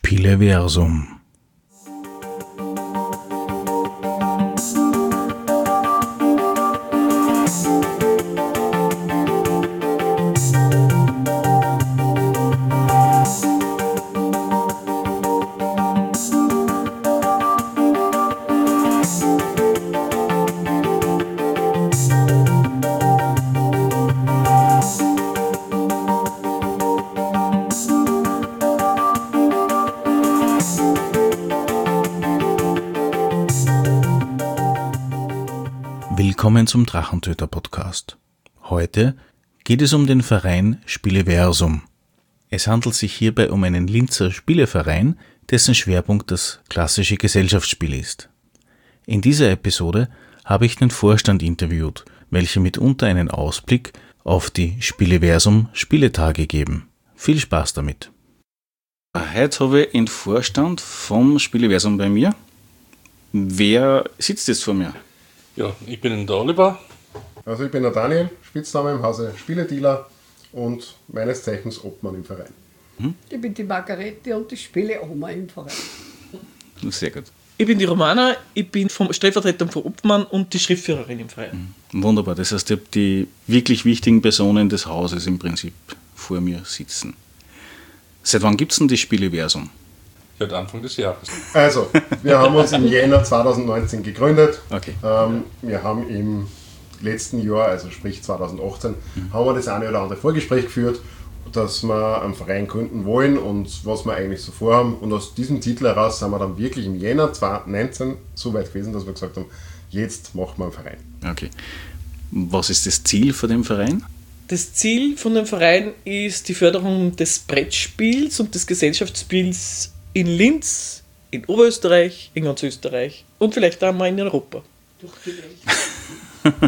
Spieleversum. Willkommen zum Drachentöter-Podcast. Heute geht es um den Verein Spieleversum. Es handelt sich hierbei um einen Linzer Spieleverein, dessen Schwerpunkt das klassische Gesellschaftsspiel ist. In dieser Episode habe ich den Vorstand interviewt, welche mitunter einen Ausblick auf die Spieleversum Spieletage geben. Viel Spaß damit. Heute habe ich den Vorstand vom Spieleversum bei mir. Wer sitzt jetzt vor mir? Ja, ich bin der Oliver. Also ich bin der Daniel, Spitzname im Hause Spieledealer und meines Zeichens Obmann im Verein. Ich bin die Margarete und die Spieleoma im Verein. Sehr gut. Ich bin die Romana, ich bin vom Stellvertreter von Obmann und die Schriftführerin im Verein. Wunderbar, das heißt, ich habe die wirklich wichtigen Personen des Hauses im Prinzip vor mir sitzen. Seit wann gibt es denn das Spieleversum? Seit Anfang des Jahres. Also, wir haben uns im Jänner 2019 gegründet. Okay. Wir haben im letzten Jahr, also sprich 2018, haben wir das eine oder andere Vorgespräch geführt, dass wir einen Verein gründen wollen und was wir eigentlich so vorhaben. Und aus diesem Titel heraus sind wir dann wirklich im Jänner 2019 so weit gewesen, dass wir gesagt haben, jetzt machen wir einen Verein. Okay. Was ist das Ziel von dem Verein? Das Ziel von dem Verein ist die Förderung des Brettspiels und des Gesellschaftsspiels in Linz, in Oberösterreich, in ganz Österreich und vielleicht auch mal in Europa. Durch die Welt.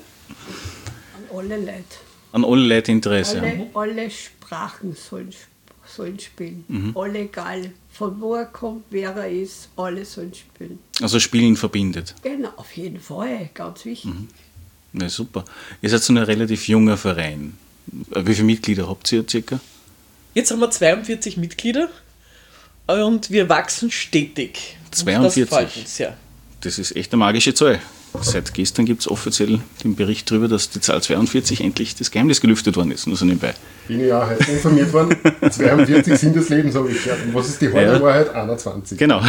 An alle Leute. An alle Leute Interesse. Alle Sprachen sollen spielen. Alle, egal von wo er kommt, wer er ist, alle sollen spielen. Also Spielen verbindet. Genau, auf jeden Fall, ganz wichtig. Na super. Ihr seid so ein relativ junger Verein. Wie viele Mitglieder habt ihr circa? Jetzt haben wir 42 Mitglieder und wir wachsen stetig. 42? Und das freut uns, ja. Das ist echt eine magische Zahl. Seit gestern gibt es offiziell den Bericht darüber, dass die Zahl 42 endlich das Geheimnis gelüftet worden ist. Nur so nebenbei. Bin ich auch heute informiert worden. 42 sind des Lebens, habe ich gehört. Und was ist die halbe Wahrheit? 21. Genau.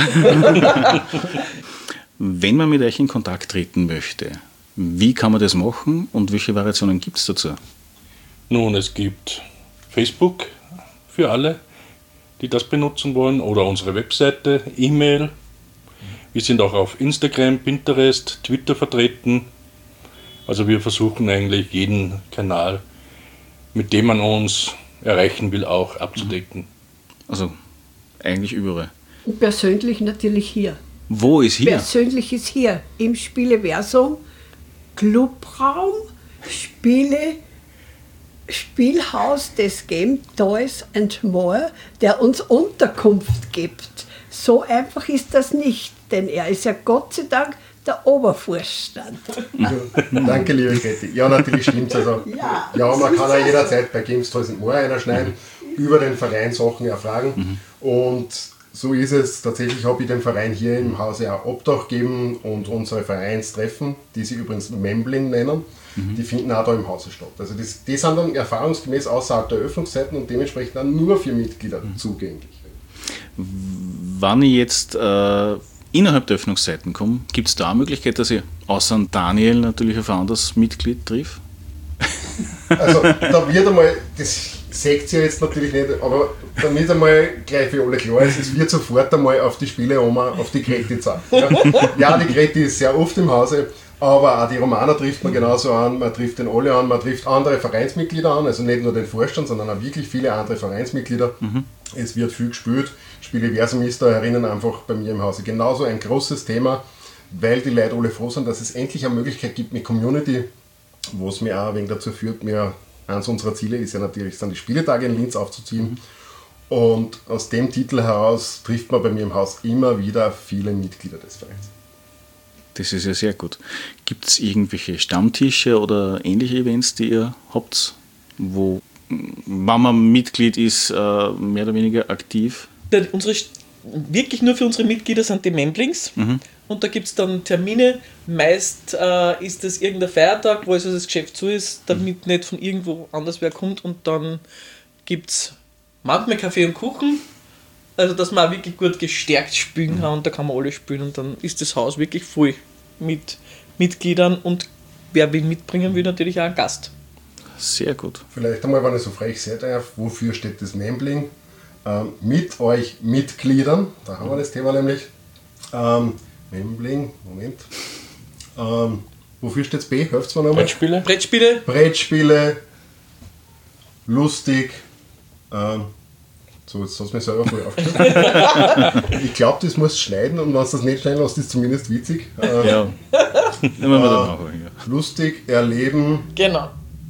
Wenn man mit euch in Kontakt treten möchte, wie kann man das machen und welche Variationen gibt es dazu? Nun, es gibt Facebook für alle, die das benutzen wollen, oder unsere Webseite, E-Mail. Wir sind auch auf Instagram, Pinterest, Twitter vertreten. Also wir versuchen eigentlich jeden Kanal, mit dem man uns erreichen will, auch abzudecken. Also eigentlich überall. Und persönlich natürlich hier. Wo ist hier? Persönlich ist hier im Spieleversum Clubraum, Spielhaus des Game Toys and More, der uns Unterkunft gibt. So einfach ist das nicht, denn er ist ja Gott sei Dank der Obervorstand. Danke, liebe Kathi. Ja, natürlich stimmt es. Also, ja, man kann auch jederzeit bei Games Toys and More einschneiden, über den Verein Sachen erfragen. Und so ist es. Tatsächlich habe ich dem Verein hier im Hause auch Obdach gegeben und unsere Vereinstreffen, die sie übrigens Membling nennen, die finden auch da im Hause statt. Also die sind dann erfahrungsgemäß außerhalb der Öffnungszeiten und dementsprechend dann nur für Mitglieder zugänglich. Wann ich jetzt innerhalb der Öffnungszeiten komme, gibt es da eine Möglichkeit, dass ich außer Daniel natürlich auf ein anderes Mitglied trifft? Also da wird einmal, das seht ihr jetzt natürlich nicht, aber damit einmal gleich für alle klar ist, es wird sofort einmal auf die Spieleoma, auf die Greti zeigen. Ja, die Greti ist sehr oft im Hause, aber auch die Romana trifft man genauso an, man trifft den Ole an, man trifft andere Vereinsmitglieder an, also nicht nur den Vorstand, sondern auch wirklich viele andere Vereinsmitglieder. Es wird viel gespielt. Spieleversum ist da herinnen einfach bei mir im Hause genauso ein großes Thema, weil die Leute alle froh sind, dass es endlich eine Möglichkeit gibt mit Community, was mir auch ein wenig dazu führt, eines unserer Ziele ist ja natürlich, sind die Spieletage in Linz aufzuziehen. Und aus dem Titel heraus trifft man bei mir im Haus immer wieder viele Mitglieder des Vereins. Das ist ja sehr gut. Gibt es irgendwelche Stammtische oder ähnliche Events, die ihr habt, wo, wenn man Mitglied ist, mehr oder weniger aktiv? Unsere wirklich nur für unsere Mitglieder sind die Memblings. Und da gibt es dann Termine. Meist ist das irgendein Feiertag, wo also das Geschäft zu ist, damit nicht von irgendwo anders wer kommt. Und dann gibt es manchmal Kaffee und Kuchen. Also, dass man auch wirklich gut gestärkt spielen kann. Und da kann man alle spielen. Und dann ist das Haus wirklich voll mit Mitgliedern. Und wer will mitbringen, will natürlich auch einen Gast. Sehr gut. Vielleicht einmal, wenn ich so frech sein darf, wofür steht das Membling? Mit euch Mitgliedern, da haben wir das Thema nämlich. Membling, Moment. Wofür steht es B? Helft's mir nochmal? Brettspiele. Brettspiele, lustig. So, jetzt hast du mir selber voll aufgeschrieben. Ich glaube, das musst du schneiden und wenn du das nicht schneiden lässt, ist es zumindest witzig. Ja. Nehmen wir dann nachholen, ja. Lustig, erleben. Genau.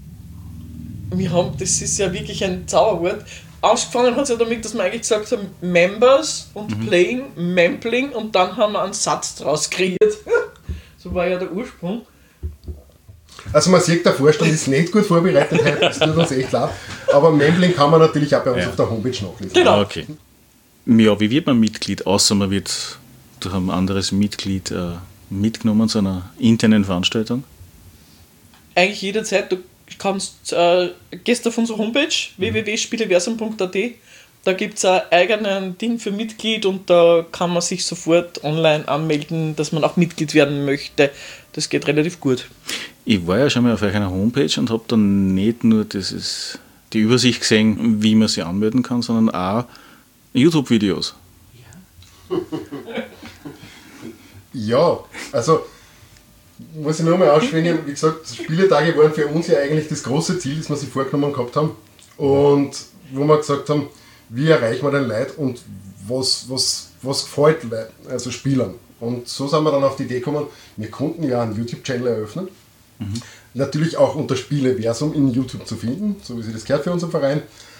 Das ist ja wirklich ein Zauberwort. Angefangen hat es ja damit, dass wir eigentlich gesagt haben, Members und Playing, Membling und dann haben wir einen Satz draus kreiert. So war ja der Ursprung. Also man sieht, der Vorstand ist nicht gut vorbereitet heute, das tut uns echt leid. Aber Membling kann man natürlich auch bei uns auf der Homepage nachlesen. Genau. Okay. Ja, wie wird man Mitglied, außer man wird durch ein anderes Mitglied mitgenommen zu einer internen Veranstaltung? Eigentlich jederzeit, du kannst, gehst auf unsere Homepage www.spieleversum.at, da gibt es ein eigenes Ding für Mitglied und da kann man sich sofort online anmelden, dass man auch Mitglied werden möchte. Das geht relativ gut. Ich war ja schon mal auf einer Homepage und habe dann nicht nur die Übersicht gesehen, wie man sich anmelden kann, sondern auch YouTube-Videos. Ja, also muss ich nur mal ausschwingen, wie gesagt, Spieletage waren für uns ja eigentlich das große Ziel, das wir sich vorgenommen gehabt haben. Und wo wir gesagt haben, wie erreichen wir den Leuten und was gefällt Leuten, also Spielern. Und so sind wir dann auf die Idee gekommen, wir konnten ja einen YouTube-Channel eröffnen. Natürlich auch unter Spieleversum in YouTube zu finden, so wie sich das gehört für unseren Verein.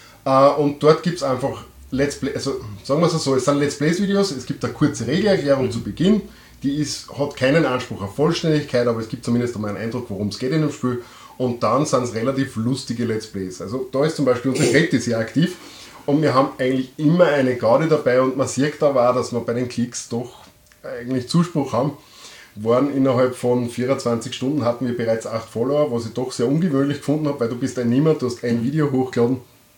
Und dort gibt es einfach Let's Play, also sagen wir es so, es sind Let's Plays-Videos, es gibt eine kurze Regelerklärung zu Beginn, die hat keinen Anspruch auf Vollständigkeit, aber es gibt zumindest einmal einen Eindruck, worum es geht in dem Spiel. Und dann sind es relativ lustige Let's Plays. Also da ist zum Beispiel unser Chat sehr aktiv und wir haben eigentlich immer eine Garde dabei und man sieht aber auch, dass wir bei den Klicks doch eigentlich Zuspruch haben. Innerhalb von 24 Stunden hatten wir bereits 8 Follower, was ich doch sehr ungewöhnlich gefunden habe, weil du bist Niemand, du hast ein Video hochgeladen.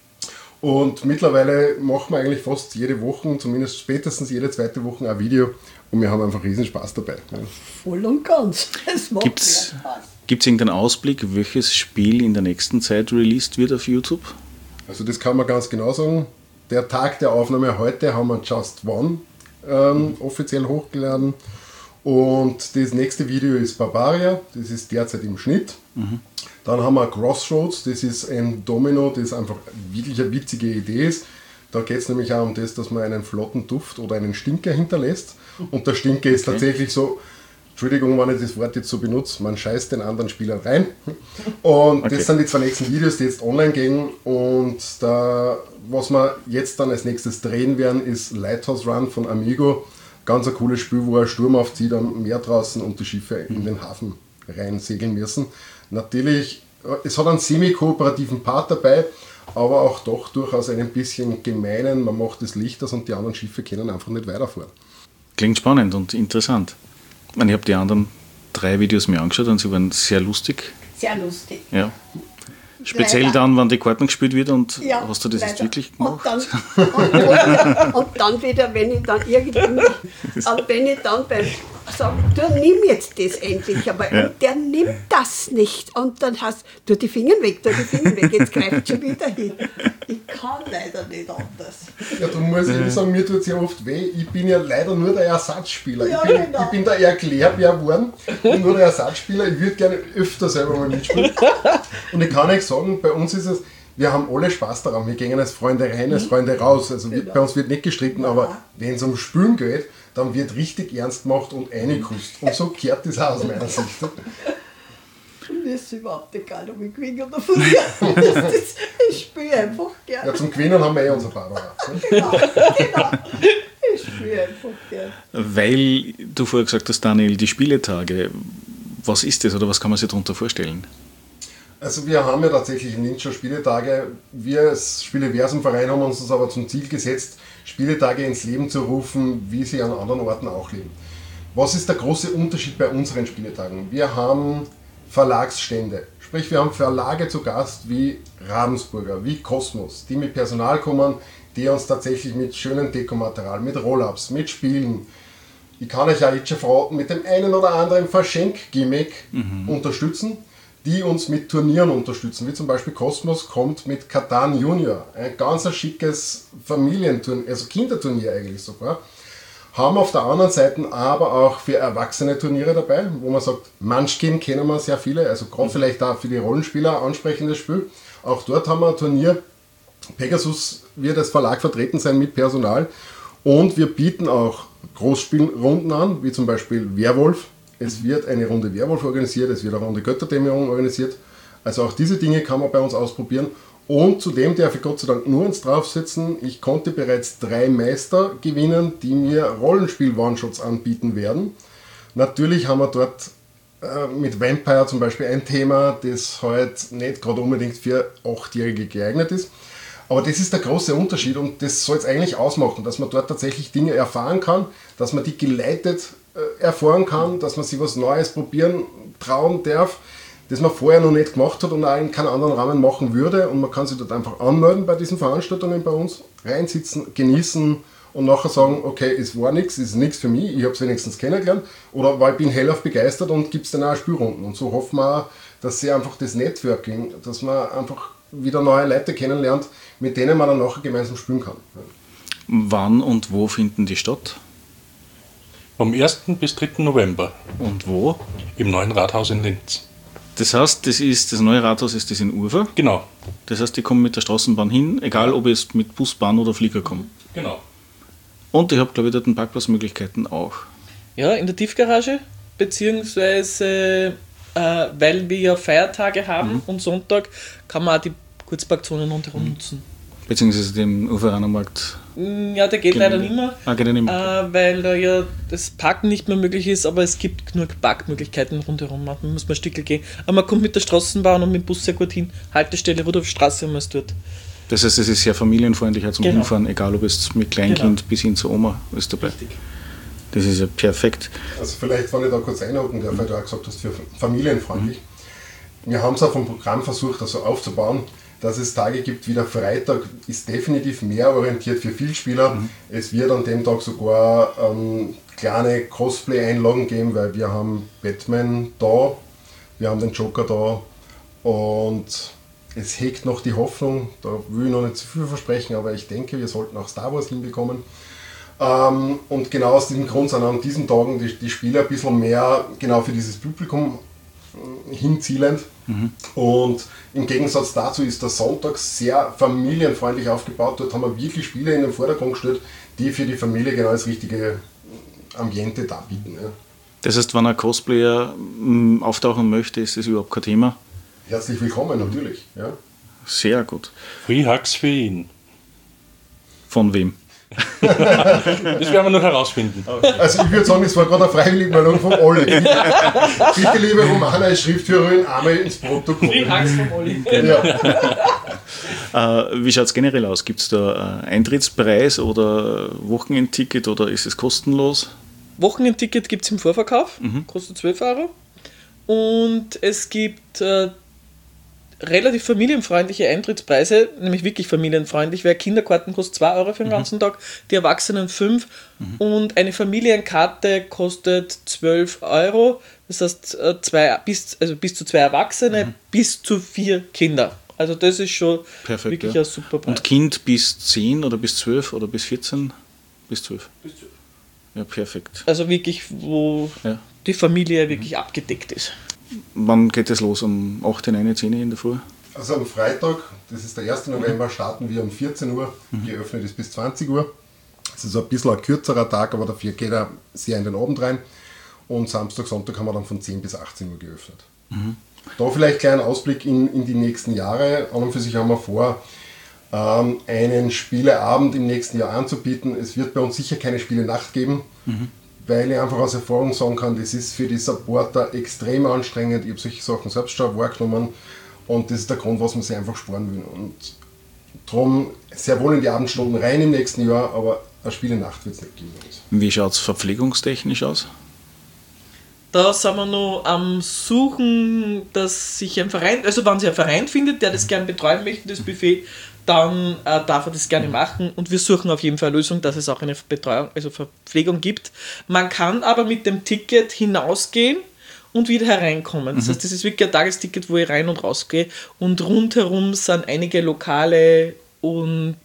Und mittlerweile machen wir eigentlich fast jede Woche, zumindest spätestens jede zweite Woche ein Video und wir haben einfach riesen Spaß dabei. Voll und ganz. Es macht Gibt's mehr Spaß. irgendeinen Ausblick, welches Spiel in der nächsten Zeit released wird auf YouTube? Also das kann man ganz genau sagen. Der Tag der Aufnahme heute haben wir Just One offiziell hochgeladen. Und das nächste Video ist Barbaria, das ist derzeit im Schnitt. Dann haben wir Crossroads, das ist ein Domino, das einfach wirklich eine witzige Idee ist. Da geht es nämlich auch um das, dass man einen flotten Duft oder einen Stinker hinterlässt. Und der Stinker ist tatsächlich so, Entschuldigung, wenn ich das Wort jetzt so benutze, man scheißt den anderen Spieler rein. Und das sind die 2 nächsten Videos, die jetzt online gehen. Und was wir jetzt dann als nächstes drehen werden, ist Lighthouse Run von Amigo. Ganz ein cooles Spiel, wo er Sturm aufzieht am Meer draußen und die Schiffe in den Hafen rein segeln müssen. Natürlich, es hat einen semi-kooperativen Part dabei, aber auch doch durchaus einen bisschen gemeinen. Man macht das Licht aus und die anderen Schiffe können einfach nicht weiterfahren. Klingt spannend und interessant. Ich habe die anderen 3 Videos mir angeschaut und sie waren sehr lustig. Sehr lustig. Ja. Speziell Leider. dann, wenn die Karten gespielt wird und Ja, hast du das jetzt leider. wirklich gemacht? Und dann wieder, wenn ich dann irgendwie, wenn ich dann beim sage, du nimm jetzt das endlich, aber und der nimmt das nicht. Und dann hast du die Finger weg, jetzt greift schon wieder hin. Ich kann leider nicht anders. Ja, darum muss ich sagen, mir tut es ja oft weh. Ich bin ja leider nur der Ersatzspieler. Ja, genau. Ich bin der Erklärbär geworden und nur der Ersatzspieler. Ich würde gerne öfter selber mal mitspielen. Und ich kann euch sagen, bei uns ist es, wir haben alle Spaß daran. Wir gehen als Freunde rein, als Freunde raus. Also bei uns wird nicht gestritten, aber wenn es um Spielen geht, dann wird richtig ernst gemacht und reingekust. Und so kehrt das auch aus meiner Sicht. Mir ist überhaupt egal, ob ich gewinne oder verliere. Ich spiele einfach gerne. Ja, zum Gewinnen haben wir unser Barbara. Genau. Ich spiele einfach gerne. Weil du vorher gesagt hast, Daniel, die Spieletage, was ist das oder was kann man sich darunter vorstellen? Also wir haben ja tatsächlich in Linz schon Spieletage. Wir als Spieleversum-Verein haben uns das aber zum Ziel gesetzt, Spieletage ins Leben zu rufen, wie sie an anderen Orten auch leben. Was ist der große Unterschied bei unseren Spieletagen? Wir haben Verlagsstände, sprich wir haben Verlage zu Gast wie Ravensburger, wie Kosmos, die mit Personal kommen, die uns tatsächlich mit schönem Dekomaterial, mit Roll-Ups, mit Spielen, ich kann euch ja jetzt schon verraten, mit dem einen oder anderen Verschenk-Gimmick unterstützen, die uns mit Turnieren unterstützen, wie zum Beispiel Kosmos kommt mit Catan Junior, ein ganz schickes Familienturnier, also Kinderturnier eigentlich sogar, haben auf der anderen Seite aber auch für Erwachsene Turniere dabei, wo man sagt, Munchkin kennen wir sehr viele, also gerade vielleicht auch für die Rollenspieler ansprechendes Spiel. Auch dort haben wir ein Turnier. Pegasus wird als Verlag vertreten sein mit Personal und wir bieten auch Großspielrunden an, wie zum Beispiel Werwolf. Es wird eine Runde Werwolf organisiert, es wird eine Runde Götterdämmerung organisiert. Also auch diese Dinge kann man bei uns ausprobieren. Und zudem darf ich Gott sei Dank nur eins draufsetzen. Ich konnte bereits 3 Meister gewinnen, die mir Rollenspiel-One-Shots anbieten werden. Natürlich haben wir dort mit Vampire zum Beispiel ein Thema, das halt nicht gerade unbedingt für 8-Jährige geeignet ist. Aber das ist der große Unterschied und das soll es eigentlich ausmachen, dass man dort tatsächlich Dinge erfahren kann, dass man die geleitet erfahren kann, dass man sich was Neues probieren, trauen darf, das man vorher noch nicht gemacht hat und auch in keinem anderen Rahmen machen würde. Und man kann sich dort einfach anmelden bei diesen Veranstaltungen bei uns, reinsitzen, genießen und nachher sagen, okay, es war nichts, es ist nichts für mich, ich habe es wenigstens kennengelernt oder weil ich bin hellauf begeistert und gibt es dann auch Spielrunden. Und so hoffen wir auch, dass sie einfach das Networking, dass man einfach wieder neue Leute kennenlernt, mit denen man dann nachher gemeinsam spielen kann. Wann und wo finden die statt? Vom 1. bis 3. November Und wo? im neuen Rathaus in Linz. Das heißt, das neue Rathaus ist das in Ufer. Genau. Das heißt, die kommen mit der Straßenbahn hin, egal ob ich mit Bus, Bahn oder Flieger komme. Genau. Und ich habe, glaube ich, dort Parkplatzmöglichkeiten auch. Ja, in der Tiefgarage, beziehungsweise weil wir ja Feiertage haben und Sonntag, kann man auch die Kurzparkzonen rundherum nutzen. Beziehungsweise den Uferaner Markt. Ja, der geht leider nicht mehr, Geht nicht mehr. weil da ja das Parken nicht mehr möglich ist, aber es gibt genug Parkmöglichkeiten rundherum. Man muss mal ein Stückchen gehen. Aber man kommt mit der Straßenbahn und mit dem Bus sehr gut hin. Haltestelle Rudolfstraße, man ist dort. Das heißt, es ist sehr familienfreundlich auch zum Genau. Hinfahren, egal ob es mit Kleinkind bis hin zur Oma ist dabei. Richtig. Das ist ja perfekt. Also vielleicht, wenn ich da kurz einhaken darf, weil du auch gesagt hast, für familienfreundlich. Wir haben es auch vom Programm versucht, also aufzubauen, dass es Tage gibt wie der Freitag, ist definitiv mehr orientiert für Vielspieler. Es wird an dem Tag sogar kleine Cosplay-Einlagen geben, weil wir haben Batman da, wir haben den Joker da und es hegt noch die Hoffnung, da will ich noch nicht zu viel versprechen, aber ich denke, wir sollten auch Star Wars hinbekommen. Und genau aus diesem Grund sind an diesen Tagen die Spiele ein bisschen mehr genau für dieses Publikum hinzielend. Und im Gegensatz dazu ist der Sonntag sehr familienfreundlich aufgebaut. Dort haben wir wirklich Spiele in den Vordergrund gestellt, die für die Familie genau das richtige Ambiente darbieten. Ja. Das heißt, wenn ein Cosplayer auftauchen möchte, ist das überhaupt kein Thema. Herzlich willkommen, natürlich. Ja. Sehr gut. Free Hugs für ihn. Von wem? Das werden wir noch herausfinden. Also ich würde sagen, es war gerade eine Freiwilligmeldung von Olli. Bitte, liebe Romana als Schriftführerin, einmal ins Protokoll. Ja. Wie schaut es generell aus? Gibt es da einen Eintrittspreis oder Wochenendticket oder ist es kostenlos? Wochenendticket gibt es im Vorverkauf, kostet 12 Euro. Und es gibt relativ familienfreundliche Eintrittspreise, nämlich wirklich familienfreundlich, weil Kinderkarten kostet 2 Euro für den ganzen Tag, die Erwachsenen 5 und eine Familienkarte kostet 12 Euro. Das heißt, bis zu 2 Erwachsene, bis zu 4 Kinder. Also das ist schon Perfekt, wirklich ja. ein super Preis. Und Kind bis 10 oder bis 12 oder bis 14? Bis 12. Bis 12. Ja, perfekt. Also wirklich, wo Ja. die Familie wirklich abgedeckt ist. Wann geht es los? Um 8, 9, 10 in der Früh? Also am Freitag, das ist der 1. November, starten wir um 14 Uhr, geöffnet ist bis 20 Uhr. Es ist ein bisschen ein kürzerer Tag, aber dafür geht er sehr in den Abend rein. Und Samstag, Sonntag haben wir dann von 10 bis 18 Uhr geöffnet. Da vielleicht gleich ein Ausblick in die nächsten Jahre. An und für sich haben wir vor, einen Spieleabend im nächsten Jahr anzubieten. Es wird bei uns sicher keine Spielenacht geben, weil ich einfach aus Erfahrung sagen kann, das ist für die Supporter extrem anstrengend. Ich habe solche Sachen selbst schon wahrgenommen und das ist der Grund, was man sich einfach sparen will. Und drum sehr wohl in die Abendstunden rein im nächsten Jahr, aber eine Spielenacht wird es nicht geben. Wie schaut es verpflegungstechnisch aus? Da sind wir noch am Suchen, dass sich ein Verein, also wenn sich ein Verein findet, der das gerne betreuen möchte, das Buffet, dann darf er das gerne machen und wir suchen auf jeden Fall eine Lösung, dass es auch eine Betreuung, also Verpflegung gibt. Man kann aber mit dem Ticket hinausgehen und wieder hereinkommen. Das heißt, das ist wirklich ein Tagesticket, wo ich rein und rausgehe und rundherum sind einige Lokale und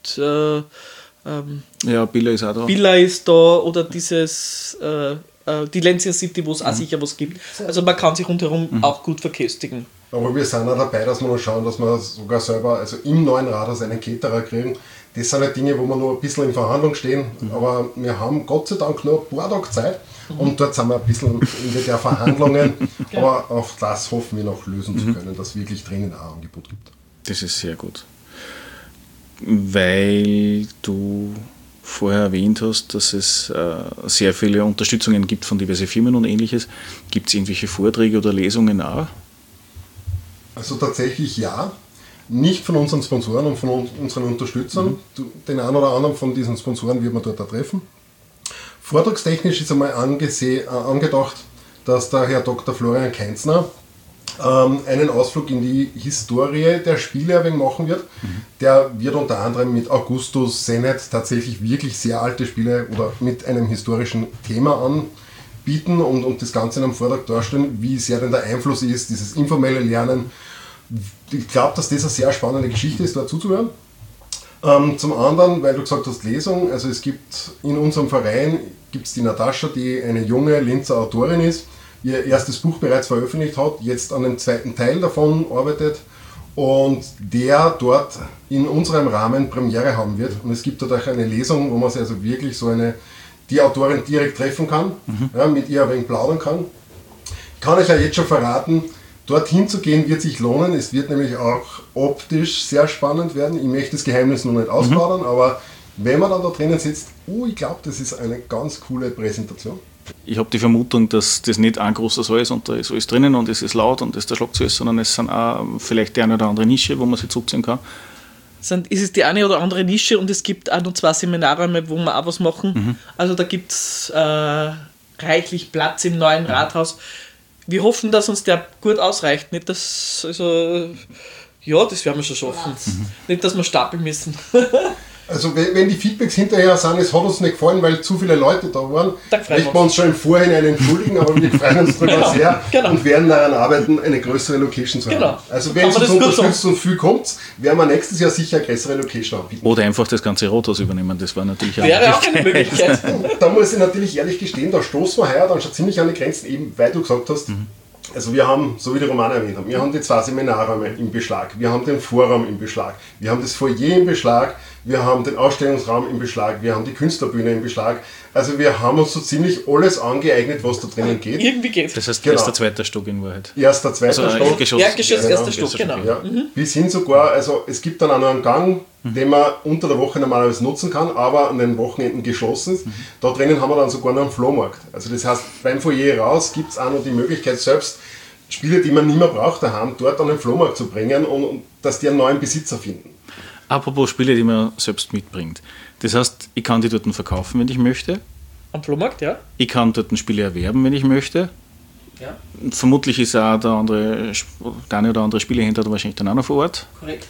Ja, Billa ist auch da. Billa ist da oder dieses die Lancia City, wo es auch sicher was gibt. Also man kann sich rundherum auch gut verköstigen. Aber wir sind auch dabei, dass wir noch schauen, dass wir sogar selber, also im neuen Rathaus einen Caterer kriegen. Das sind halt Dinge, wo wir noch ein bisschen in Verhandlung stehen, aber wir haben Gott sei Dank noch ein paar Tage Zeit und dort sind wir ein bisschen in der Verhandlungen, aber auf das hoffen wir noch lösen zu können, dass es wirklich dringend ein Angebot gibt. Das ist sehr gut. Weil du vorher erwähnt hast, dass es sehr viele Unterstützungen gibt von diversen Firmen und ähnliches. Gibt es irgendwelche Vorträge oder Lesungen auch? Also tatsächlich ja. Nicht von unseren Sponsoren und von unseren Unterstützern. Den einen oder anderen von diesen Sponsoren wird man dort auch treffen. Vortragstechnisch ist einmal angedacht, dass der Herr Dr. Florian Keinzner einen Ausflug in die Historie der Spiele ein wenig machen wird. Der wird unter anderem mit Augustus, Senet tatsächlich wirklich sehr alte Spiele oder mit einem historischen Thema anbieten und das Ganze in einem Vortrag darstellen, wie sehr denn der Einfluss ist, dieses informelle Lernen. Ich glaube, dass das eine sehr spannende Geschichte ist, da zuzuhören. Zum anderen, weil du gesagt hast, Lesung, also es gibt in unserem Verein gibt's die Natascha, die eine junge Linzer Autorin ist, ihr erstes Buch bereits veröffentlicht hat, jetzt an dem zweiten Teil davon arbeitet und der dort in unserem Rahmen Premiere haben wird. Und es gibt dort auch eine Lesung, wo man sich also wirklich die Autorin direkt treffen kann, ja, mit ihr ein wenig plaudern kann. Ich kann euch ja jetzt schon verraten, dorthin zu gehen wird sich lohnen. Es wird nämlich auch optisch sehr spannend werden. Ich möchte das Geheimnis noch nicht ausplaudern, aber wenn man dann da drinnen sitzt, ich glaube, das ist eine ganz coole Präsentation. Ich habe die Vermutung, dass das nicht ein großer Saal ist und da ist alles drinnen und es ist laut und es ist der Schlagzeug, sondern es sind auch vielleicht die eine oder andere Nische, wo man sich zurückziehen kann. Ist es die eine oder andere Nische und es gibt auch noch 2 Seminarräume, wo wir auch was machen. Also da gibt es reichlich Platz im neuen Rathaus. Wir hoffen, dass uns der gut ausreicht. Nicht, dass, also, ja, das werden wir schon schaffen. Nicht, dass wir stapeln müssen. Also wenn die Feedbacks hinterher sind, es hat uns nicht gefallen, weil zu viele Leute da waren, möchten wir uns schon im Vorhinein entschuldigen, aber wir freuen uns darüber sehr und werden daran arbeiten, eine größere Location zu haben. Also wenn es uns unterstützt und viel kommt, werden wir nächstes Jahr sicher eine größere Location anbieten. Oder einfach das ganze Rathaus übernehmen, das war natürlich auch eine Möglichkeit. Da muss ich natürlich ehrlich gestehen, da stoßen wir heuer dann schon ziemlich an die Grenzen, eben weil du gesagt hast, also wir haben, so wie die Romane erwähnt haben, wir haben die 2 Seminarräume im Beschlag, wir haben den Vorraum im Beschlag, wir haben das Foyer im Beschlag, wir haben den Ausstellungsraum im Beschlag, wir haben die Künstlerbühne im Beschlag. Also wir haben uns so ziemlich alles angeeignet, was da drinnen geht. Irgendwie geht. Das heißt, erster, zweiter Stock in Wahrheit. Erster, zweiter Stock. Erdgeschoss, erster Stock, genau. Ja. Bis hin sogar, also es gibt dann auch noch einen Gang, den man unter der Woche normalerweise nutzen kann, aber an den Wochenenden geschlossen ist. Da drinnen haben wir dann sogar noch einen Flohmarkt. Also das heißt, beim Foyer raus gibt es auch noch die Möglichkeit, selbst Spiele, die man nicht mehr braucht daheim, dort an den Flohmarkt zu bringen und dass die einen neuen Besitzer finden. Apropos Spiele, die man selbst mitbringt. Das heißt, ich kann die dort verkaufen, wenn ich möchte. Am Flohmarkt, ja. Ich kann dort Spiele erwerben, wenn ich möchte. Ja. Vermutlich ist auch der eine oder andere Spielehändler da wahrscheinlich dann auch noch vor Ort. Korrekt.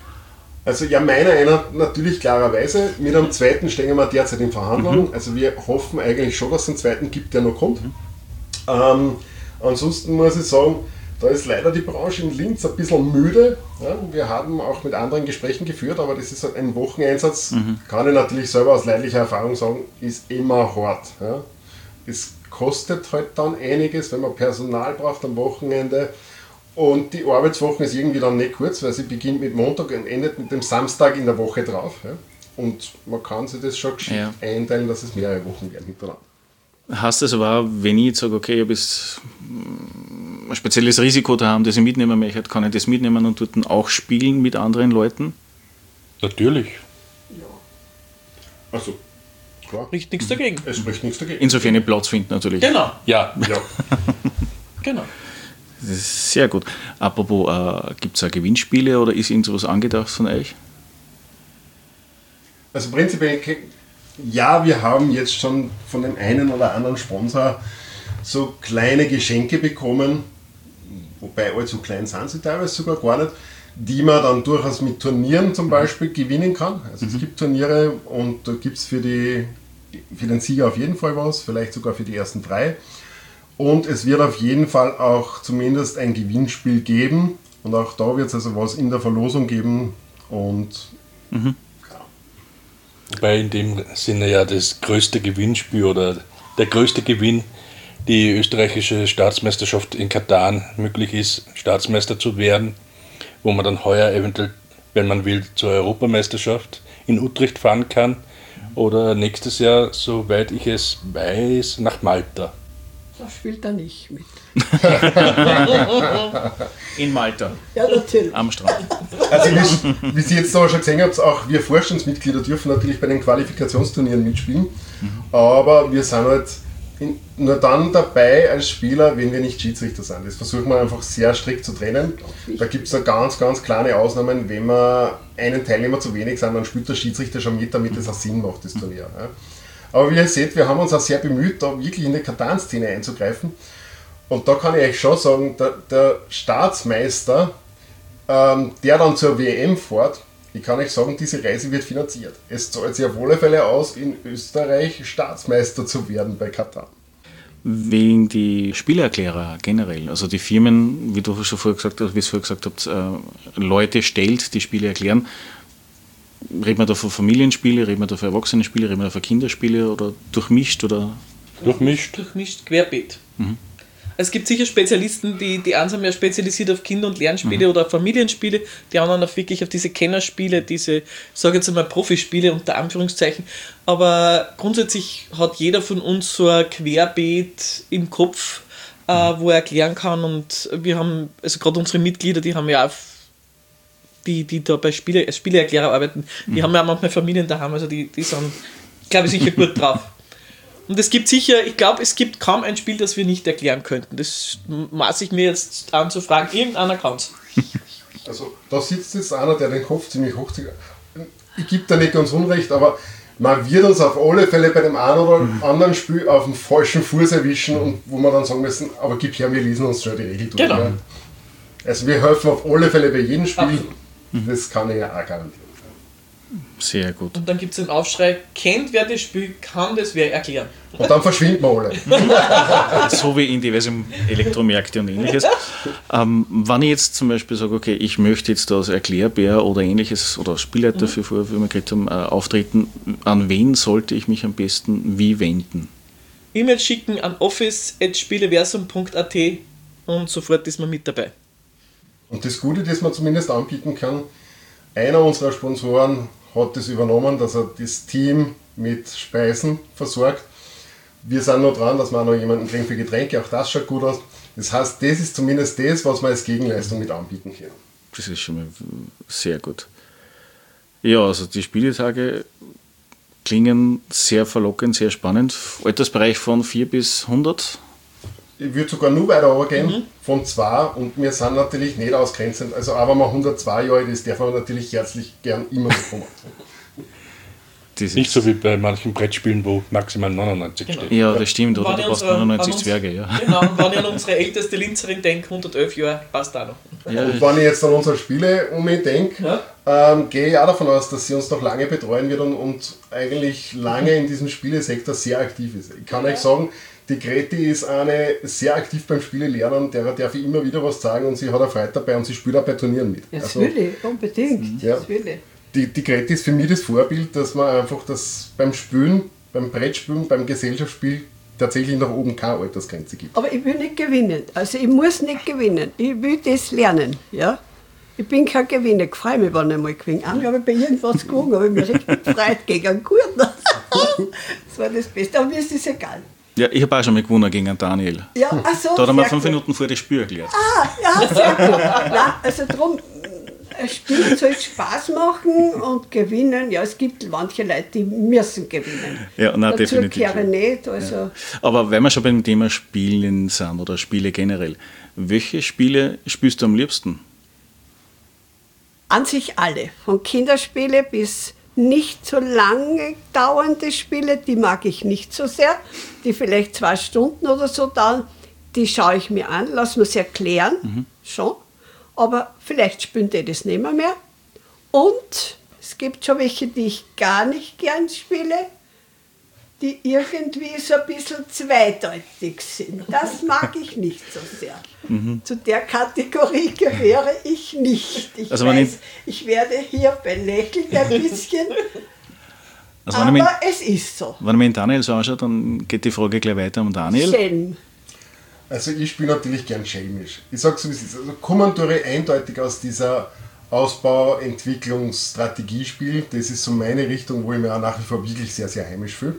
Also ja, meiner einer natürlich klarerweise. Mit einem zweiten stehen wir derzeit in Verhandlungen. Also wir hoffen eigentlich schon, dass es einen zweiten gibt, der noch kommt. Ansonsten muss ich sagen, da ist leider die Branche in Linz ein bisschen müde. Ja, wir haben auch mit anderen Gesprächen geführt, aber das ist halt ein Wocheneinsatz, kann ich natürlich selber aus leidlicher Erfahrung sagen, ist immer hart. Ja. Es kostet halt dann einiges, wenn man Personal braucht am Wochenende. Und die Arbeitswoche ist irgendwie dann nicht kurz, weil sie beginnt mit Montag und endet mit dem Samstag in der Woche drauf. Ja. Und man kann sich das schon geschickt einteilen, dass es mehrere Wochen werden hintereinander. Heißt das aber auch, wenn ich jetzt sage, okay, ich habe jetzt ein spezielles Risiko da haben, das ich mitnehmen möchte, kann ich das mitnehmen und dort auch spielen mit anderen Leuten? Natürlich. Ja. Also, klar. Spricht nichts dagegen. Es spricht nichts dagegen. Insofern einen Platz finden natürlich. Genau. Ja. Genau. Das ist sehr gut. Apropos, gibt es auch Gewinnspiele oder ist irgendwas angedacht von euch? Also prinzipiell, ja, wir haben jetzt schon von dem einen oder anderen Sponsor so kleine Geschenke bekommen, wobei allzu klein sind sie teilweise sogar gar nicht, die man dann durchaus mit Turnieren zum Beispiel gewinnen kann. Also es gibt Turniere und da gibt es für den Sieger auf jeden Fall was, vielleicht sogar für die ersten 3. Und es wird auf jeden Fall auch zumindest ein Gewinnspiel geben und auch da wird es also was in der Verlosung geben und Wobei in dem Sinne ja das größte Gewinnspiel oder der größte Gewinn die österreichische Staatsmeisterschaft in Katan möglich ist, Staatsmeister zu werden, wo man dann heuer eventuell, wenn man will, zur Europameisterschaft in Utrecht fahren kann oder nächstes Jahr, soweit ich es weiß, nach Malta. Da spielt er nicht mit. In Malta, Ja, natürlich. am Strand. Also wie Sie jetzt da schon gesehen habt, auch wir Vorstandsmitglieder dürfen natürlich bei den Qualifikationsturnieren mitspielen, aber wir sind halt nur dann dabei als Spieler, wenn wir nicht Schiedsrichter sind. Das versuchen wir einfach sehr strikt zu trennen. Da gibt es ganz, ganz kleine Ausnahmen. Wenn wir einen Teilnehmer zu wenig sind, dann spielt der Schiedsrichter schon mit, damit es auch Sinn macht, das Turnier. Ja. Aber wie ihr seht, wir haben uns auch sehr bemüht, da wirklich in die Katan-Szene einzugreifen. Und da kann ich euch schon sagen, der Staatsmeister, der dann zur WM fährt, ich kann euch sagen, diese Reise wird finanziert. Es zahlt sich auf alle Fälle aus, in Österreich Staatsmeister zu werden bei Katan. Wegen die Spielerklärer generell, also die Firmen, wie du schon vorher gesagt hast, wie es vorher gesagt habt, Leute stellt, die Spiele erklären. Reden wir da von Familienspiele, reden wir da von Erwachsenenspiele, reden wir da von Kinderspiele oder durchmischt oder? Durchmischt. Durchmischt, querbeet. Es gibt sicher Spezialisten, die einen sind mehr spezialisiert auf Kinder- und Lernspiele oder auf Familienspiele, die anderen auf wirklich auf diese Kennerspiele, diese, ich sage jetzt einmal Profispiele unter Anführungszeichen. Aber grundsätzlich hat jeder von uns so ein Querbeet im Kopf, wo er erklären kann. Und wir haben, also gerade unsere Mitglieder, die haben ja auch, die da bei Spieleerklärer arbeiten, die haben ja auch manchmal Familien daheim, also die sind, glaube ich, sicher gut drauf. Und es gibt sicher, ich glaube, es gibt kaum ein Spiel, das wir nicht erklären könnten. Das maße ich mir jetzt an zu fragen. Irgendeiner kann es. Also da sitzt jetzt einer, der den Kopf ziemlich hoch zieht. Ich gebe da nicht ganz unrecht, aber man wird uns auf alle Fälle bei dem einen oder anderen Spiel auf den falschen Fuß erwischen und wo wir dann sagen müssen, aber gib her, wir lesen uns schon die Regel durch. Genau. Ja. Also wir helfen auf alle Fälle bei jedem Spiel. Das kann ich ja auch garantieren. Sehr gut. Und dann gibt es den Aufschrei, kennt wer das Spiel, kann das wer erklären. Und dann verschwinden wir alle. So wie in diversen Elektromärkte und ähnliches. Wenn ich jetzt zum Beispiel sage, okay, ich möchte jetzt als Erklärbär oder ähnliches oder Spielleiter für wie wir geredet haben, auftreten, an wen sollte ich mich am besten wie wenden? E-Mail schicken an office@spieleversum.at und sofort ist man mit dabei. Und das Gute, das man zumindest anbieten kann, einer unserer Sponsoren hat das übernommen, dass er das Team mit Speisen versorgt. Wir sind noch dran, dass wir auch noch jemanden kriegen für Getränke, auch das schaut gut aus. Das heißt, das ist zumindest das, was wir als Gegenleistung mit anbieten können. Das ist schon mal sehr gut. Ja, also die Spieletage klingen sehr verlockend, sehr spannend. Altersbereich von 4 bis 100? Ich würde sogar nur weiter runtergehen, von 2, und wir sind natürlich nicht ausgrenzend. Also auch wenn man 102 Jahre ist, darf man natürlich herzlich gern immer kommen. Nicht so wie bei manchen Brettspielen, wo maximal 99 steht. Ja, das stimmt, oder? Wenn Du ich brauchst unsere- 99 an uns- Zwerge, ja. Genau, und wenn ich an unsere älteste Linzerin denke, 111 Jahre, passt auch noch. Ja, Und wenn ich jetzt an unsere Spiele denke, gehe ich auch davon aus, dass sie uns noch lange betreuen wird und eigentlich lange in diesem Spielesektor sehr aktiv ist. Ich kann euch sagen, die Greti ist eine sehr aktiv beim Spiele lernen, der darf ich immer wieder was sagen und sie hat auch Freude dabei und sie spielt auch bei Turnieren mit. Das Also, will ich, unbedingt. Ja. Das will ich. die Greti ist für mich das Vorbild, dass man einfach das beim Spielen, beim Brettspielen, beim Gesellschaftsspiel tatsächlich nach oben keine Altersgrenze gibt. Aber ich will nicht gewinnen. Also ich muss nicht gewinnen. Ich will das lernen. Ja? Ich bin kein Gewinner. Ich freue mich, wenn ich mal gewinne. Einmal habe ich bei irgendwas gewonnen, habe ich mich richtig gefreut gegen einen Guten. Das war das Beste. Aber mir ist das egal. ja, ich habe auch schon mal gewonnen gegen einen Daniel. Ja, ach so, Da hat er mir sehr 5 gut. Minuten vor das Spiel erklärt. Ja, sehr gut. Nein, also darum, ein Spiel soll Spaß machen und gewinnen. Ja, es gibt manche Leute, die müssen gewinnen. Ja, nein, Dazu definitiv. gehöre ich nicht. Also, Aber wenn wir schon beim Thema Spielen sind oder Spiele generell, welche Spiele spielst du am liebsten? an sich alle, von Kinderspiele bis nicht so lange dauernde Spiele, die mag ich nicht so sehr, die vielleicht 2 Stunden oder so dauern, die schaue ich mir an, lasse mir es erklären, schon, aber vielleicht spielen die das nicht mehr. Und es gibt schon welche, die ich gar nicht gern spiele, die irgendwie so ein bisschen zweideutig sind. Das mag ich nicht so sehr. Zu der Kategorie gehöre ich nicht. Ich Also weiß, ich werde hier belächelt ein bisschen, Also aber es ist so. wenn man in Daniel so anschaut, dann geht die Frage gleich weiter um Daniel. Schelm. Also ich spiele natürlich gern schelmisch. Ich sage so, wie es ist. Also Kommandeure eindeutig aus dieser Ausbau-, Entwicklungs-Strategiespiel. Das ist so meine Richtung, wo ich mir auch nach wie vor wirklich sehr, sehr heimisch fühle.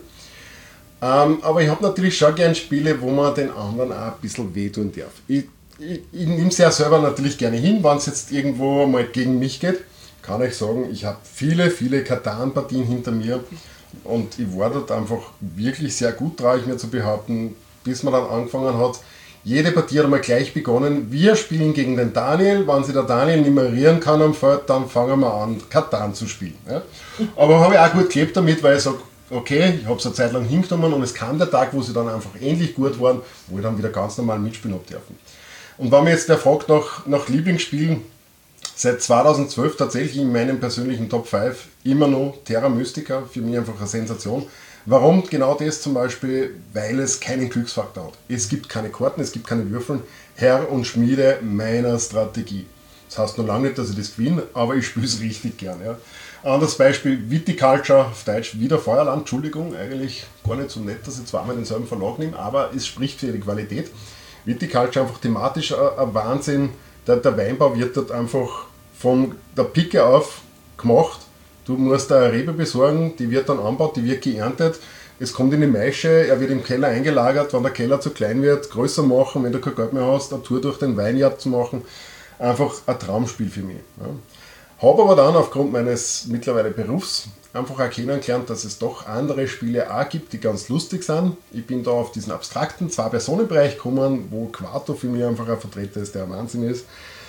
Aber ich habe natürlich schon gern Spiele, wo man den anderen auch ein bisschen wehtun darf. Ich nehme es ja selber natürlich gerne hin, wenn es jetzt irgendwo mal gegen mich geht. Kann ich sagen, ich habe viele, viele Katan-Partien hinter mir und ich war dort einfach wirklich sehr gut, traue ich mir zu behaupten, bis man dann angefangen hat. Jede Partie hat einmal gleich begonnen. Wir spielen gegen den Daniel. Wenn sich der Daniel nummerieren kann am Feld, dann fangen wir an, Katan zu spielen. Ja. Aber habe ich auch gut gelebt damit, weil ich sage, okay, ich habe es eine Zeit lang hingenommen und es kam der Tag, wo sie dann einfach ähnlich gut waren, wo ich dann wieder ganz normal mitspielen habe dürfen. Und wenn mir jetzt der fragt nach Lieblingsspielen, seit 2012 tatsächlich in meinem persönlichen Top 5 immer noch Terra Mystica, für mich einfach eine Sensation. Warum genau das zum Beispiel? Weil es keinen Glücksfaktor hat. Es gibt keine Karten, es gibt keine Würfel. Herr und Schmiede meiner Strategie. Das heißt noch lange nicht, dass ich das gewinne, aber ich spiele es richtig gern. Ja. Anderes Beispiel, Viticulture, auf Deutsch wieder Feuerland, Entschuldigung, eigentlich gar nicht so nett, dass ich zweimal denselben Verlag nehme, aber es spricht für die Qualität. Viticulture einfach thematisch ein Wahnsinn. Der Weinbau wird dort einfach von der Pike auf gemacht. Du musst eine Rebe besorgen, die wird dann angebaut, die wird geerntet. Es kommt in die Maische, er wird im Keller eingelagert, wenn der Keller zu klein wird, größer machen, wenn du kein Geld mehr hast, eine Tour durch den Weinjagd zu machen. Einfach ein Traumspiel für mich. Ja. Habe aber dann aufgrund meines mittlerweile Berufs einfach auch kennengelernt, dass es doch andere Spiele auch gibt, die ganz lustig sind. Ich bin da auf diesen abstrakten 2-Personen-Bereich gekommen, wo Quarto für mich einfach ein Vertreter ist, der ein Wahnsinn ist.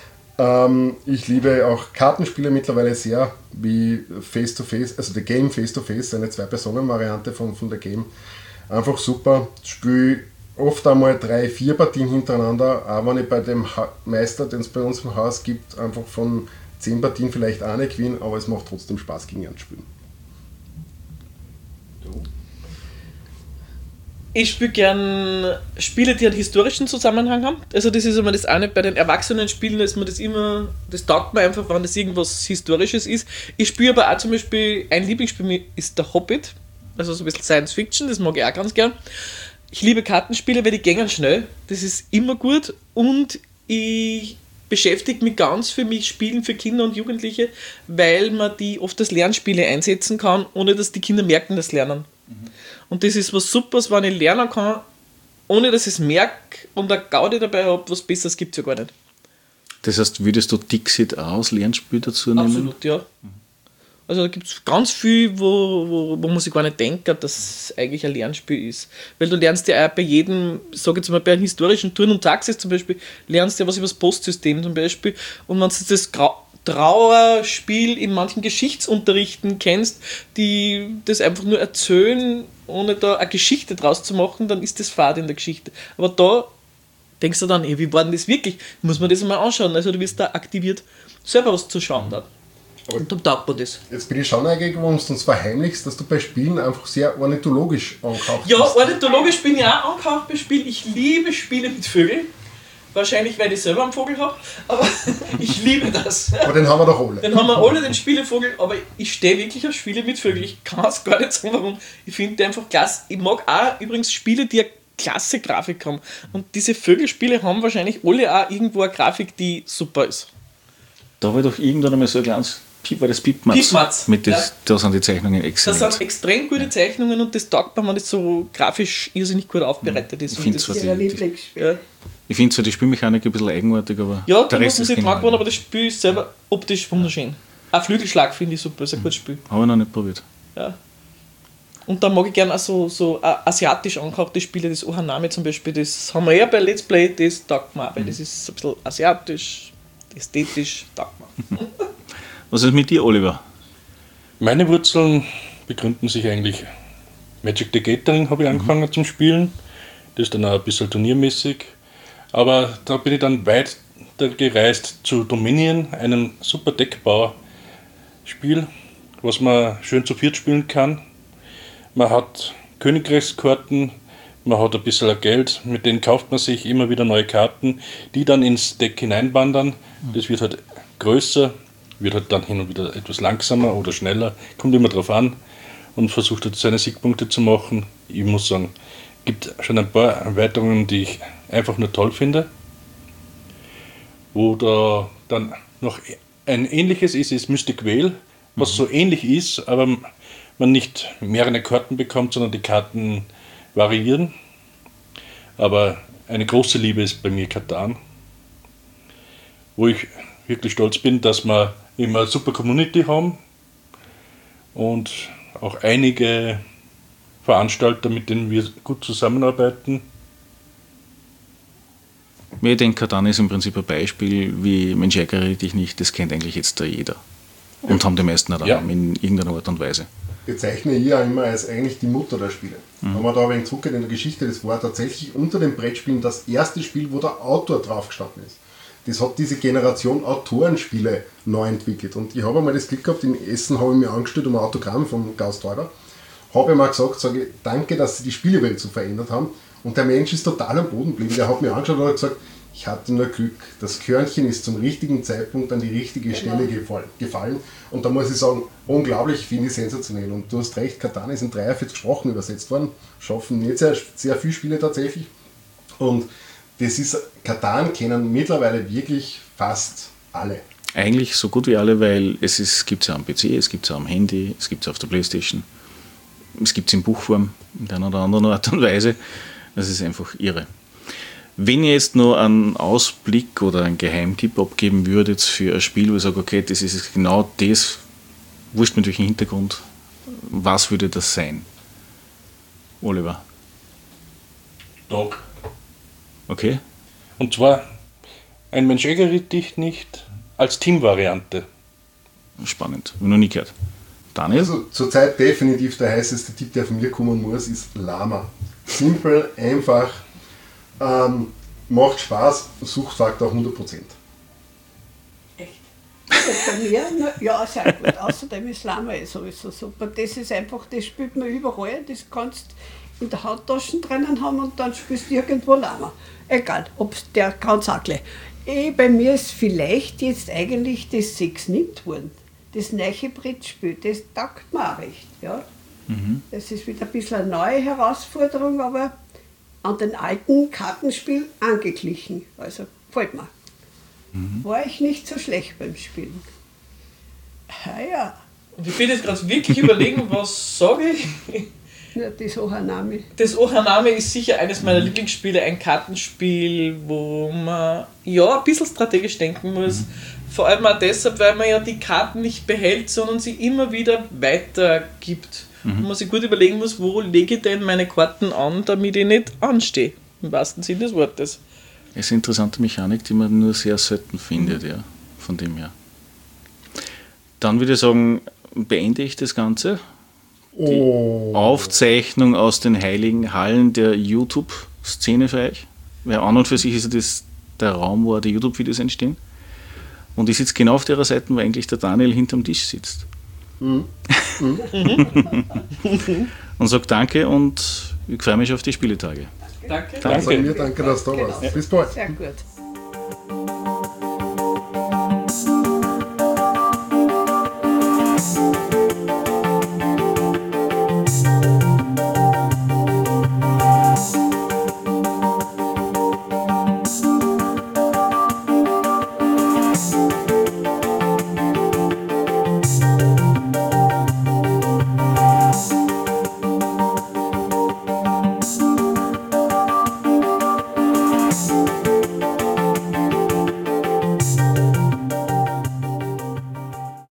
Ich liebe auch Kartenspiele mittlerweile sehr, wie Face-to-Face, also The Game Face-to-Face, eine 2-Personen-Variante von der Game. Einfach super. Spiele oft einmal 3-4 Partien hintereinander, auch wenn ich bei dem Meister, den es bei uns im Haus gibt, einfach von 10 Partien vielleicht auch nicht gewinne, aber es macht trotzdem Spaß, gegen ihn zu spielen. Ich spiele gern Spiele, die einen historischen Zusammenhang haben. Also das ist immer das eine, bei den Erwachsenen-Spielen ist mir das immer, das taugt mir einfach, wenn das irgendwas Historisches ist. Ich spiele aber auch zum Beispiel, ein Lieblingsspiel ist der Hobbit, also so ein bisschen Science Fiction, das mag ich auch ganz gern. Ich liebe Kartenspiele, weil die gehen schnell, das ist immer gut und ich beschäftige mich ganz viel mit Spielen für Kinder und Jugendliche, weil man die oft als Lernspiele einsetzen kann, ohne dass die Kinder merken, das Lernen. Und das ist was Supers, wenn ich lernen kann, ohne dass ich es merke und eine Gaudi dabei habe, was Besseres gibt es ja gar nicht. Das heißt, würdest du Dixit auch als Lernspiel dazu nehmen? Absolut, ja. Also da gibt es ganz viel, wo man sich gar nicht denkt, dass es eigentlich ein Lernspiel ist. Weil du lernst ja auch bei jedem, sage jetzt mal bei einem historischen Turn- und Taxis zum Beispiel, lernst du ja was über das Postsystem zum Beispiel. Und wenn du das Trauerspiel in manchen Geschichtsunterrichten kennst, die das einfach nur erzählen, ohne da eine Geschichte draus zu machen, dann ist das fad in der Geschichte. Aber da denkst du dann, wie war denn das wirklich? Muss man das mal anschauen. Also du wirst da aktiviert, selber was zu schauen dann. Und dann taugt man das. Jetzt bin ich schon neugierig, warum du uns verheimlichst, dass du bei Spielen einfach sehr ornithologisch angehaucht bist. Ja, ornithologisch bin ich auch angehaucht bei Spielen. Ich liebe Spiele mit Vögeln. Wahrscheinlich, weil ich selber einen Vogel habe, aber ich liebe das. Aber den haben wir doch alle. Den haben wir alle, den Spielevogel, aber ich stehe wirklich auf Spiele mit Vögeln. Ich kann es gar nicht sagen, warum. Ich finde die einfach klasse. Ich mag auch übrigens Spiele, die eine klasse Grafik haben. Und diese Vögelspiele haben wahrscheinlich alle auch irgendwo eine Grafik, die super ist. Da war doch irgendwann einmal so ein kleines war das Piepmatz. Mit das, ja. Da sind die Zeichnungen exzellent. Das sind extrem gute Zeichnungen und das taugt man, wenn das so grafisch irrsinnig gut aufbereitet ist. Ich finde zwar die Spielmechanik ein bisschen eigenartig, aber ja, der Rest ist nicht dran geworden, aber das Spiel ist selber optisch wunderschön. Auch Flügelschlag finde ich super, ist ein gutes Spiel. Habe ich noch nicht probiert. Ja. Und dann mag ich gerne auch so asiatisch angehauchte Spiele, das Ohanami zum Beispiel, das haben wir ja bei Let's Play, das taugt mir auch, weil das ist ein bisschen asiatisch, ästhetisch, taugt mir. Was ist mit dir, Oliver? Meine Wurzeln begründen sich eigentlich. Magic the Gathering habe ich angefangen zum Spielen. Das ist dann auch ein bisschen turniermäßig. Aber da bin ich dann weiter gereist zu Dominion, einem super Deckbauspiel, was man schön zu viert spielen kann. Man hat Königreichskarten, man hat ein bisschen Geld, mit denen kauft man sich immer wieder neue Karten, die dann ins Deck hineinwandern. Das wird halt größer, wird halt dann hin und wieder etwas langsamer oder schneller, kommt immer drauf an, und versucht halt seine Siegpunkte zu machen. Ich muss sagen, es gibt schon ein paar Erweiterungen, die ich einfach nur toll finde. Wo da dann noch ein ähnliches ist Mystic Vale, was so ähnlich ist, aber man nicht mehrere Karten bekommt, sondern die Karten variieren. Aber eine große Liebe ist bei mir Catan, wo ich wirklich stolz bin, dass wir immer eine super Community haben und auch einige Veranstalter, mit denen wir gut zusammenarbeiten. Ich denke, Catan ist im Prinzip ein Beispiel, wie Mensch, ärgere dich nicht, das kennt eigentlich jetzt da jeder. Und haben die meisten auch in irgendeiner Art und Weise. Bezeichne ich ja immer als eigentlich die Mutter der Spiele. Wenn man da ein wenig zurückgeht in der Geschichte, das war tatsächlich unter den Brettspielen das erste Spiel, wo der Autor drauf gestanden ist. Das hat diese Generation Autorenspiele neu entwickelt. Und ich habe einmal das Glück gehabt, in Essen habe ich mir angestellt um ein Autogramm vom Gauss Teurer. Habe mal gesagt, sage, danke, dass sie die Spielewelt so verändert haben. Und der Mensch ist total am Boden geblieben. Der hat mir angeschaut und hat gesagt, ich hatte nur Glück. Das Körnchen ist zum richtigen Zeitpunkt an die richtige Stelle gefallen. Und da muss ich sagen, unglaublich, finde ich sensationell. Und du hast recht, Catan ist in 43 Sprachen übersetzt worden. Schaffen nicht sehr viele Spiele tatsächlich. Und das ist, Catan kennen mittlerweile wirklich fast alle. Eigentlich so gut wie alle, weil es gibt es ja am PC, es gibt es ja am Handy, es gibt es auf der Playstation. Es gibt es in Buchform, in der einen oder anderen Art und Weise. Das ist einfach irre. Wenn ihr jetzt nur einen Ausblick oder einen Geheimtipp abgeben würdet für ein Spiel, wo ich sage, okay, das ist genau das, wurscht mit welchem Hintergrund, was würde das sein? Oliver? Dog. Okay. Und zwar ein Mensch ärgere dich nicht als Teamvariante. Spannend, habe ich noch nie gehört. Daniel? Also zurzeit definitiv der heißeste Tipp, der von mir kommen muss, ist Lama. Simpel, einfach, macht Spaß, Suchtfaktor 100%. Echt? Bei mir? Ja, sehr gut. Außerdem ist Lama sowieso super. Das ist einfach, das spielt man überall. Das kannst in der Handtasche drinnen haben und dann spielst du irgendwo Lama. Egal, der kann es auch gleich. Bei mir ist vielleicht jetzt eigentlich das 6 nimmt worden. Das neue Brettspiel, das taugt mir auch recht. Ja? Das ist wieder ein bisschen eine neue Herausforderung, aber an den alten Kartenspiel angeglichen. Also gefällt mir. War ich nicht so schlecht beim Spielen. Ja. Und ich bin jetzt gerade wirklich überlegen, was sage ich? Ja, das Ohanami. Das Ohanami ist sicher eines meiner Lieblingsspiele, ein Kartenspiel, wo man ja ein bisschen strategisch denken muss. Vor allem auch deshalb, weil man ja die Karten nicht behält, sondern sie immer wieder weitergibt. Und man sich gut überlegen muss, wo lege ich denn meine Karten an, damit ich nicht anstehe. Im wahrsten Sinne des Wortes. Das ist eine interessante Mechanik, die man nur sehr selten findet, ja, von dem her. Dann würde ich sagen, beende ich das Ganze. Die Aufzeichnung aus den heiligen Hallen der YouTube-Szene für euch. Weil an und für sich ist das der Raum, wo die YouTube-Videos entstehen. Und ich sitze genau auf der Seite, wo eigentlich der Daniel hinterm Tisch sitzt. Und sage danke und ich freue mich auf die Spieletage. Danke. Danke, dass du da warst. Bis bald. Sehr gut.